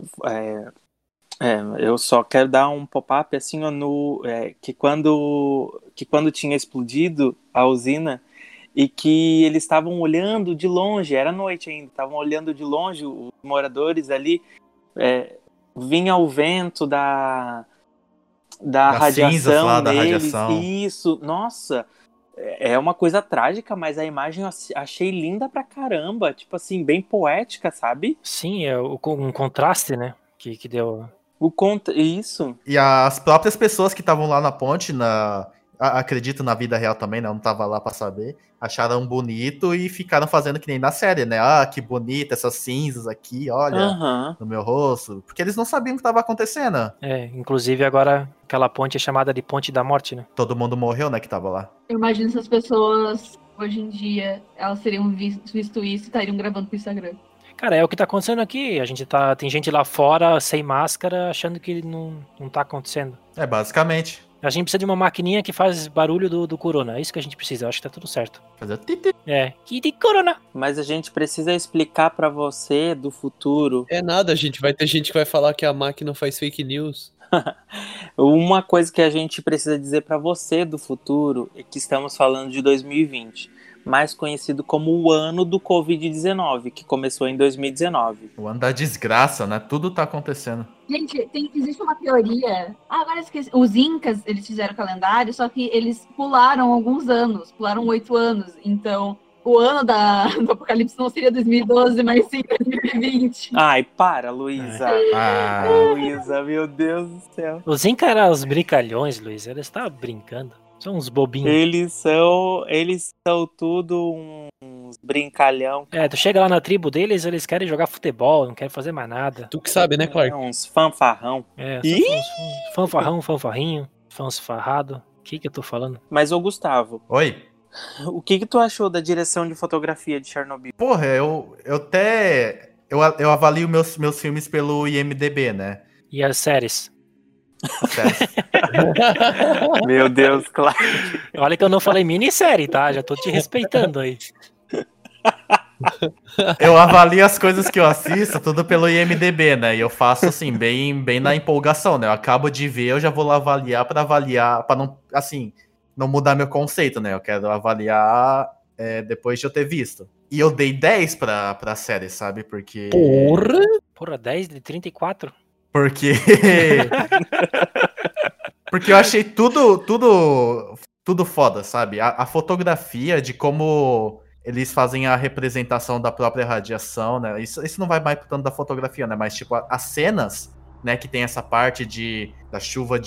eu só quero dar um pop-up assim, que quando tinha explodido a usina e que eles estavam olhando de longe, era noite ainda, estavam olhando de longe os moradores ali, vinha o vento da radiação da deles, radiação. isso, nossa... é uma coisa trágica, mas a imagem eu achei linda pra caramba. Tipo assim, bem poética, sabe? Sim, é um contraste, né? Que deu. Isso. E as próprias pessoas que estavam lá na ponte, acredito na vida real também, né? Eu não tava lá pra saber. Acharam bonito e ficaram fazendo que nem na série, né? Que bonita essas cinzas aqui, olha, no meu rosto. Porque eles não sabiam o que tava acontecendo. Inclusive agora aquela ponte é chamada de Ponte da Morte, né? Todo mundo morreu, né, que tava lá. Eu imagino se as pessoas, hoje em dia, elas teriam visto isso e estariam gravando pro Instagram. Cara, é o que tá acontecendo aqui. Tem gente lá fora sem máscara achando que não tá acontecendo. Basicamente. A gente precisa de uma maquininha que faz barulho do corona. É isso que a gente precisa. Eu acho que tá tudo certo. Fazer titi. É. Que de corona. Mas a gente precisa explicar pra você do futuro É nada, gente. Vai ter gente que vai falar que a máquina faz fake news. uma coisa que a gente precisa dizer pra você do futuro é que estamos falando de 2020, mais conhecido como o ano do Covid-19, que começou em 2019. O ano da desgraça, né? Tudo tá acontecendo. Gente, existe uma teoria. Agora eu esqueci. Os Incas, eles fizeram calendário, só que eles pularam alguns anos, pularam 8 anos. Então, o ano do Apocalipse não seria 2012, mas sim 2020. Ai, para, Luísa. Ah, Luísa, meu Deus do céu. Os Inca eram os brincalhões, Luiz. Eles estavam brincando. São uns bobinhos. Eles são tudo uns brincalhão. É, tu chega lá na tribo deles, eles querem jogar futebol, não querem fazer mais nada. Tu que sabe, né, Clark? Uns fanfarrão. É, Ih! só uns fanfarrão, fanfarrinho, fanfarrado. O que eu tô falando? Mas, ô Gustavo, oi. o que tu achou da direção de fotografia de Chernobyl? Porra, eu até... Eu avalio meus filmes pelo IMDB, né? E as séries? Sério. Meu Deus, claro. Olha que eu não falei minissérie, tá? Já tô te respeitando aí. Eu avalio as coisas que eu assisto tudo pelo IMDB, né? E eu faço assim, bem na empolgação, né? Eu acabo de ver, eu já vou lá avaliar, pra não, assim, não mudar meu conceito, né? Eu quero avaliar depois de eu ter visto. E eu dei 10 pra série, sabe? Porque... Porra, 10 de 34? Porque... Porque eu achei tudo foda, sabe? A fotografia de como eles fazem a representação da própria radiação, né? Isso não vai mais tanto da fotografia, né? Mas, tipo, as cenas, né? Que tem essa parte da chuva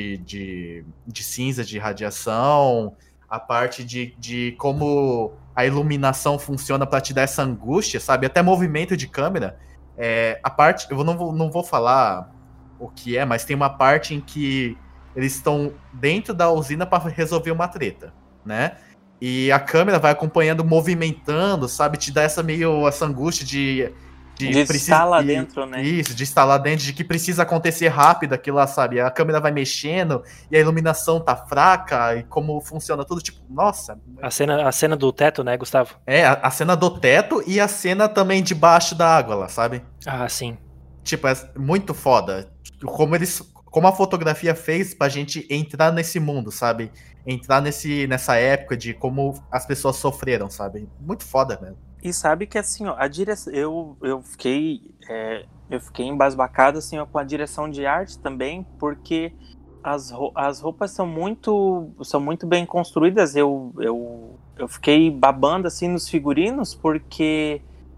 de cinza de radiação, a parte de como a iluminação funciona pra te dar essa angústia, sabe? Até movimento de câmera. A parte... Eu não vou falar o que é, mas tem uma parte em que eles estão dentro da usina para resolver uma treta, né? E a câmera vai acompanhando, movimentando, sabe? Te dá essa angústia de estar lá dentro, né? Isso, de estar lá dentro, de que precisa acontecer rápido aquilo lá, sabe? A câmera vai mexendo e a iluminação tá fraca e como funciona tudo, tipo, nossa. A cena do teto, né, Gustavo? A cena do teto e a cena também debaixo da água lá, sabe? Ah, sim. Tipo, é muito foda. Como a fotografia fez pra gente entrar nesse mundo, sabe? Entrar nessa época de como as pessoas sofreram, sabe? Muito foda, mesmo. E sabe que assim, ó, a direção. Eu fiquei embasbacado assim, ó, com a direção de arte também, porque as roupas são muito bem construídas. Eu fiquei babando assim nos figurinos, porque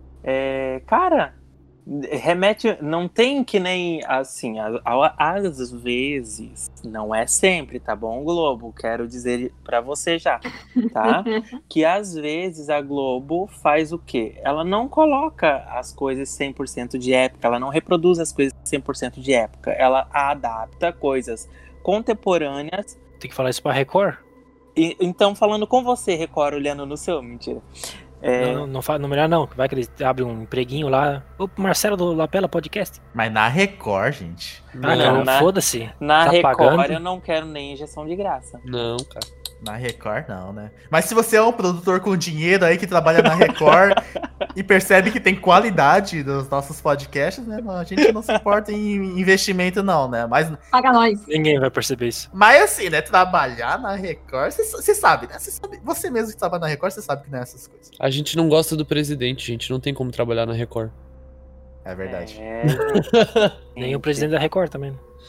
cara, remete, não tem que nem assim, às vezes, não é sempre, tá bom, Globo? Quero dizer pra você já, tá? Que às vezes a Globo faz o quê? Ela não coloca as coisas 100% de época, ela não reproduz as coisas 100% de época, ela adapta coisas contemporâneas. Tem que falar isso pra Record? Então, falando com você, Record, olhando no seu, mentira. Não melhor não. Vai que eles abrem um empreguinho lá. O Marcelo do Lapela Podcast. Mas na Record, gente. Não, foda-se. Na tá Record pagando. eu não quero nem injeção de graça. Não, cara. Na Record não, né? Mas se você é um produtor com dinheiro aí que trabalha na Record e percebe que tem qualidade dos nossos podcasts, né? A gente não se importa em investimento não, né? Mas Paga nós. Ninguém vai perceber isso. Mas assim, né? Trabalhar na Record, você sabe, né? Você mesmo que trabalha na Record, você sabe que não é essas coisas. A gente não gosta do presidente, gente. Não tem como trabalhar na Record. É verdade. Nem o presidente da Record também.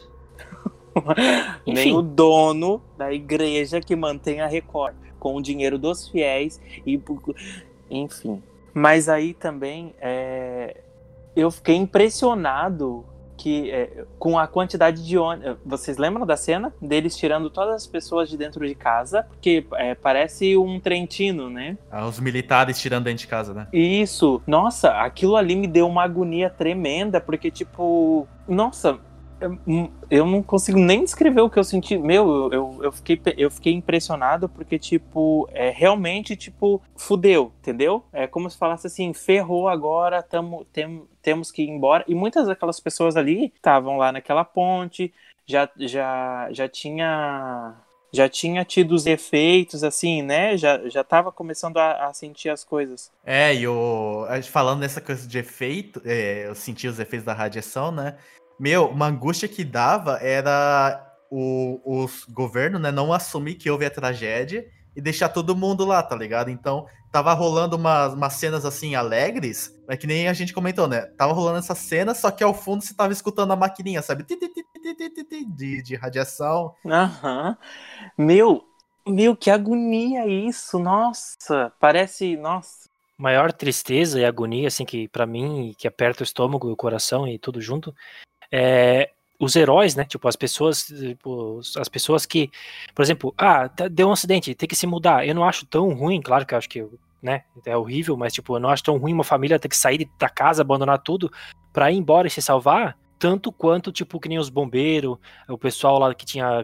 Nem o dono da igreja que mantém a Record com o dinheiro dos fiéis e enfim. Mas aí também eu fiquei impressionado com a quantidade de ônibus. Vocês lembram da cena deles tirando todas as pessoas de dentro de casa? Porque parece um Trentino, né? Os militares tirando dentro de casa, né? Isso. Nossa, aquilo ali me deu uma agonia tremenda, porque tipo, nossa, eu não consigo nem descrever o que eu senti. Meu, eu fiquei impressionado porque, tipo, realmente, tipo, fudeu, entendeu? É como se falasse assim, ferrou agora, temos que ir embora. E muitas daquelas pessoas ali estavam lá naquela ponte, já tinha tido os efeitos, assim, né? Já tava começando a sentir as coisas. Falando nessa coisa de efeito, eu senti os efeitos da radiação, né? Meu, uma angústia que dava era os governos, né, não assumir que houve a tragédia e deixar todo mundo lá, tá ligado? Então, tava rolando umas cenas, assim, alegres, é que nem a gente comentou, né? Tava rolando essas cenas, só que ao fundo você tava escutando a maquininha, sabe? De radiação. Aham. Meu, que agonia isso, nossa. Parece, nossa. Maior tristeza e agonia, assim, que pra mim, que aperta o estômago e o coração e tudo junto, é os heróis, né? Tipo, as pessoas que, por exemplo, deu um acidente, tem que se mudar. Eu não acho tão ruim, claro que eu acho que, né, é horrível, mas, tipo, eu não acho tão ruim uma família ter que sair da casa, abandonar tudo pra ir embora e se salvar, tanto quanto, tipo, que nem os bombeiros, o pessoal lá que tinha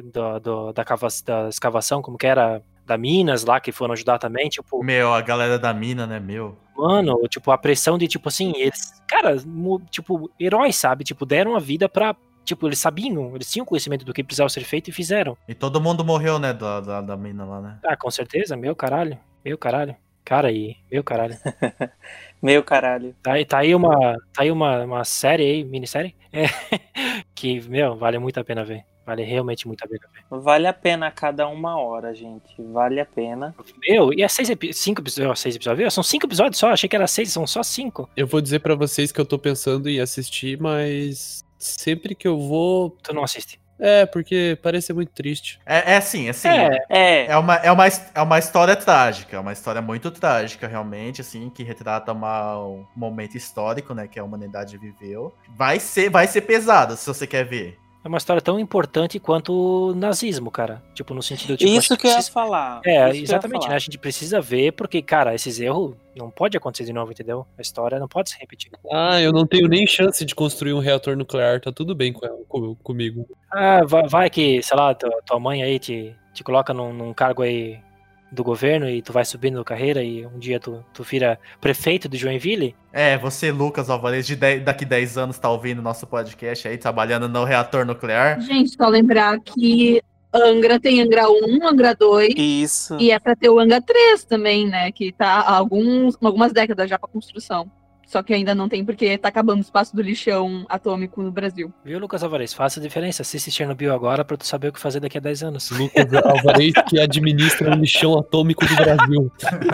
da escavação, como que era, da Minas lá, que foram ajudar também, tipo... Meu, a galera da mina, né, meu? Mano, tipo, a pressão de, tipo assim, eles, cara, tipo, heróis, sabe? Tipo, deram a vida pra, tipo, eles sabiam, eles tinham conhecimento do que precisava ser feito e fizeram. E todo mundo morreu, né, da mina lá, né? Ah, com certeza, meu caralho. Cara aí, meu caralho. Meu caralho. Tá aí uma série aí, minissérie, que, meu, vale muito a pena ver. Vale realmente muito a pena ver. Vale a pena a cada 1 hora, gente. Vale a pena. Meu, e é 6 episódios, viu? São 5 episódios só, achei que era 6, são só 5. Eu vou dizer pra vocês que eu tô pensando em assistir, mas sempre que eu vou... Tu não assiste? Porque parece ser muito triste. É assim. É. É uma história trágica, uma história muito trágica, realmente, assim, que retrata um momento histórico, né, que a humanidade viveu. Vai ser pesado, se você quer ver. É uma história tão importante quanto o nazismo, cara. Tipo, no sentido... Tipo, Isso que eu ia falar. Exatamente, né? A gente precisa ver, porque, cara, esses erros não pode acontecer de novo, entendeu? A não pode se repetir. Eu não tenho nem chance de construir um reator nuclear, tá tudo bem comigo. Vai que, sei lá, tua mãe aí te coloca num cargo aí do governo e tu vai subindo na carreira e um dia tu vira prefeito de Joinville. Você, Lucas Alvarez, daqui 10 anos tá ouvindo nosso podcast aí, trabalhando no reator nuclear. Gente, só lembrar que Angra tem Angra 1, Angra 2. Isso. E é pra ter o Angra 3 também, né? Que tá há algumas décadas já pra construção. Só que ainda não tem porque tá acabando o espaço do lixão atômico no Brasil. Viu, Lucas Alvarez? Faça a diferença. Assiste Chernobyl agora pra tu saber o que fazer daqui a 10 anos. Lucas Alvarez que administra o lixão atômico do Brasil.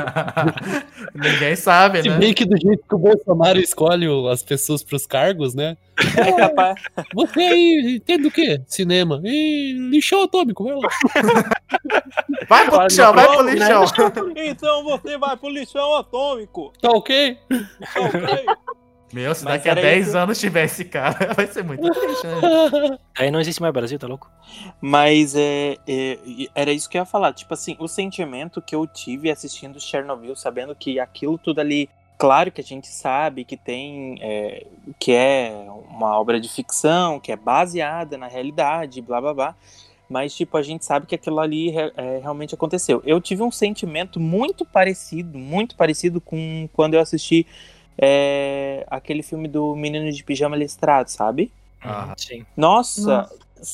Ninguém sabe, né? Se bem que do jeito que o Bolsonaro escolhe as pessoas pros cargos, né? É capaz. Você aí entende o quê? Cinema. Lixão atômico, vai lá. Vai pro lixão, vai pro lixão. Então você vai pro lixão atômico. Tá ok? Tá ok? Meu, se Mas daqui a era 10 isso. anos tiver esse cara, vai ser muito triste, né? Aí não existe mais Brasil, tá louco? Mas era isso que eu ia falar. Tipo assim, o sentimento que eu tive assistindo Chernobyl, sabendo que aquilo tudo ali, claro que a gente sabe que tem, que é uma obra de ficção, que é baseada na realidade, blá blá blá. Mas, tipo, a gente sabe que aquilo ali realmente aconteceu. Eu tive um sentimento muito parecido com quando eu assisti aquele filme do Menino de Pijama Listrado, sabe? Sim. Nossa!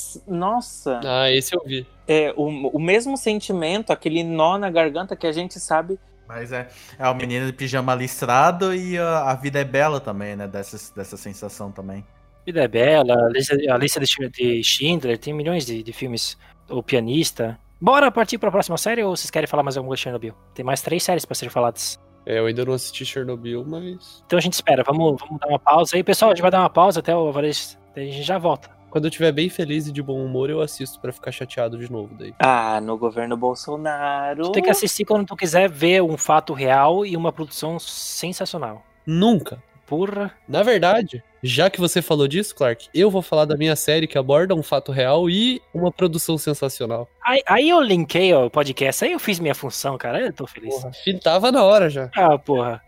Esse eu vi. O mesmo sentimento, aquele nó na garganta que a gente sabe. Mas é o menino de pijama listrado e a vida é bela também, né? Dessa sensação também. Vida é Bela, a lista de Schindler, tem milhões de filmes. O Pianista. Bora partir pra próxima série ou vocês querem falar mais alguma coisa de Chernobyl? Tem mais 3 séries pra serem faladas. Eu ainda não assisti Chernobyl, mas... Então a gente espera, vamos dar uma pausa aí. Pessoal, a gente vai dar uma pausa até o Alvarez, a gente já volta. Quando eu estiver bem feliz e de bom humor, eu assisto pra ficar chateado de novo daí. No governo Bolsonaro. Tu tem que assistir quando tu quiser ver um fato real e uma produção sensacional. Nunca. Porra. Na verdade, já que você falou disso, Clark, eu vou falar da minha série que aborda um fato real e uma produção sensacional. Aí eu linkei o podcast, aí eu fiz minha função, cara, eu tô feliz. Porra, tava na hora já. Porra.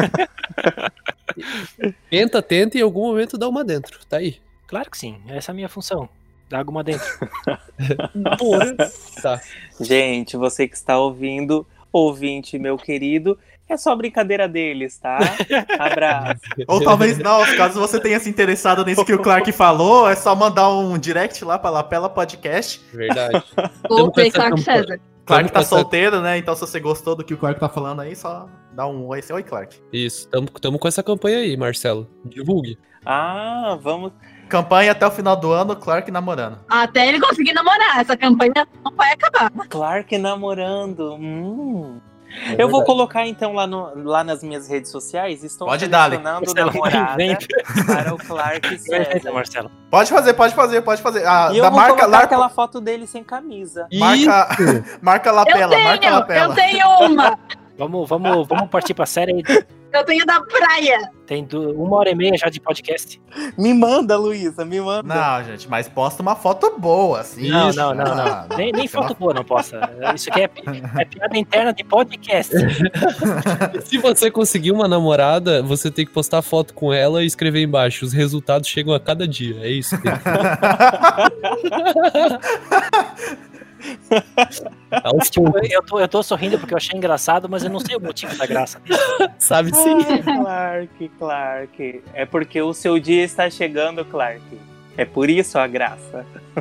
Tenta e em algum momento dá uma dentro, tá aí. Claro que sim, essa é a minha função. Dá alguma dentro. Porra. Tá. Gente, você que está ouvindo, ouvinte meu querido, É só brincadeira deles, tá? Abraço. Ou talvez não, caso você tenha se interessado nisso que o Clark falou, é só mandar um direct lá pra Lapela Podcast. Verdade. Ou com essa Clark campanha. César. Clark tá essa- solteiro, né? Então se você gostou do que o Clark tá falando aí, só dá um oi. Oi, Clark. Isso, tamo com essa campanha aí, Marcelo. Divulgue. Ah, vamos. Campanha até o final do ano, Clark namorando. Até ele conseguir namorar. Essa campanha não vai acabar. Clark namorando. Eu vou colocar então lá nas minhas redes sociais. Estou Pode dar, selecionando Marcelo, namorada inventa. para o Clark Inventa, César. Marcelo. Pode fazer. Ah, E eu da vou marca, colocar aquela foto dele sem camisa. marca Lapela, marca Eu Lapela. tenho uma. Vamos partir pra série aí. Eu tenho da praia. Tem 1h30 já de podcast. Me manda, Luísa, me manda. Não, gente, mas posta uma foto boa, assim. Não. Nem foto boa não posta. Isso aqui é piada interna de podcast. Se você conseguir uma namorada, você tem que postar foto com ela e escrever embaixo. Os resultados chegam a cada dia. É isso. Eu tô sorrindo porque eu achei engraçado, mas eu não sei o motivo da graça disso. Sabe sim. Clark. É porque o seu dia está chegando, Clark. É por isso a graça.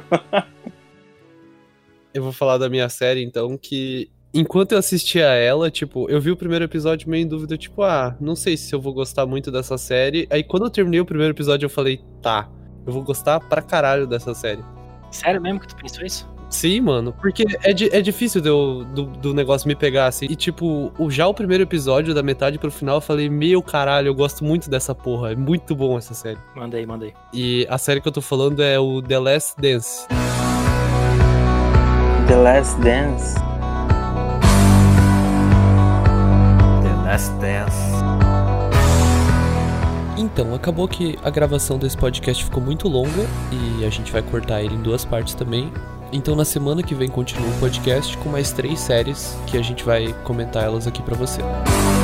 Eu vou falar da minha série, então, que enquanto eu assistia ela, tipo, eu vi o primeiro episódio meio em dúvida, tipo, não sei se eu vou gostar muito dessa série. Aí quando eu terminei o primeiro episódio, eu falei, tá, eu vou gostar pra caralho dessa série. Sério mesmo que tu pensou isso? Sim, mano, porque é difícil do negócio me pegar, assim. E, tipo, já o primeiro episódio, da metade pro final, eu falei, meu caralho, eu gosto muito dessa porra. É muito bom essa série. Manda aí. E a série que eu tô falando é o The Last Dance. The Last Dance. The Last Dance. Então, acabou que a gravação desse podcast ficou muito longa e a gente vai cortar ele em 2 partes também. Então, na semana que vem continua o podcast com mais 3 séries que a gente vai comentar elas aqui pra você.